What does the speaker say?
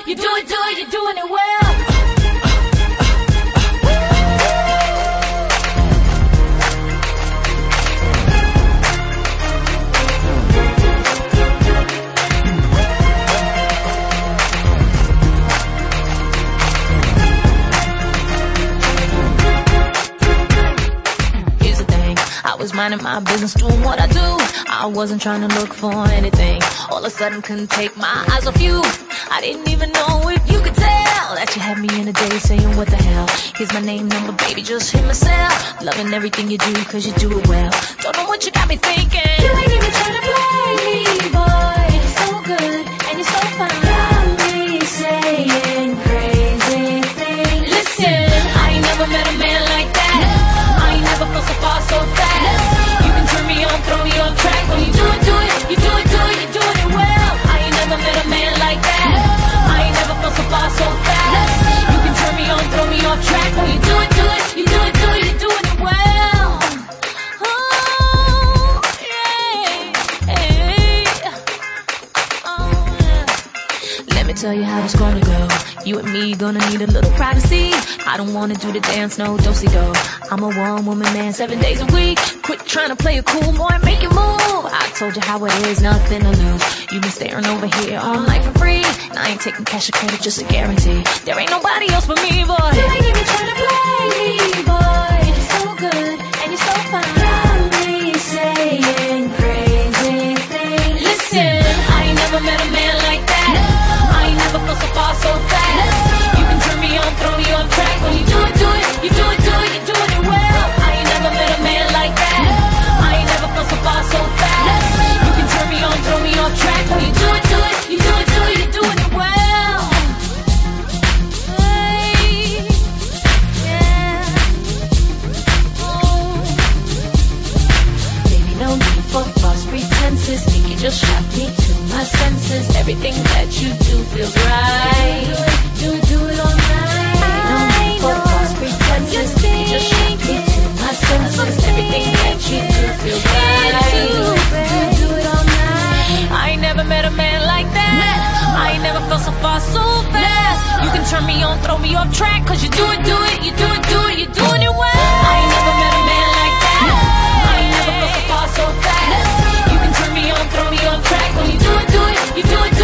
you do it, you're doing it well. I was minding my business, doing what I do. I wasn't trying to look for anything. All of a sudden couldn't take my eyes off you. I didn't even know if you could tell that you had me in a day saying what the hell. Here's my name, number, baby, just hit my cell. Loving everything you do, cause you do it well. Don't know what you got me thinking. You ain't even trying to play me, boy. You're so good and you're so fine. Got me saying crazy things. Listen, I ain't never met a man like that. I ain't never felt so far so fast. You can turn me on, throw me off track. When you do it, you do it, you're doing it well. I ain't never met a man like that. I ain't never felt so far so fast. You can turn me on, throw me off track. When you do it, you do it, you're doing it well. Oh, yeah. Oh, yeah. Let me tell you how it's gonna go. You and me gonna need a little privacy. I don't wanna do the dance, no do-si-do. I'm a one-woman man, 7 days a week. Quit trying to play it cool, boy, make it move. I told you how it is, nothing to lose. You been staring over here all night for free. And I ain't taking cash or credit, just a guarantee. There ain't nobody else but me, boy. You ain't even trying to play me, boy. You're so good and you're so fine. Got me saying crazy things. Listen, I ain't never met a man like that. I ain't never felt so far so fast. You can turn me on, throw me off track. When you do it, you do it, you're doing it well. I ain't never met a man like that. I ain't never felt so far so fast. You can turn me on, throw me off track. When you do it, you do it, you're doing it well. Hey, yeah. Oh. Baby, no need for false pretenses. Think you just shot me to my senses. Everything that you do feels right. Do it all night. No need for false pretenses. Think you just shot me to my senses. Everything that you do feels right. Do it all night. I ain't never met a man like that. I ain't never felt so far so fast. You can turn me on, throw me off track. Cause you do it, you do it, you're doing it well. I ain't never met a man like that. I ain't never felt so far so fast. You can turn me on, throw me off track. When you do it, you do it,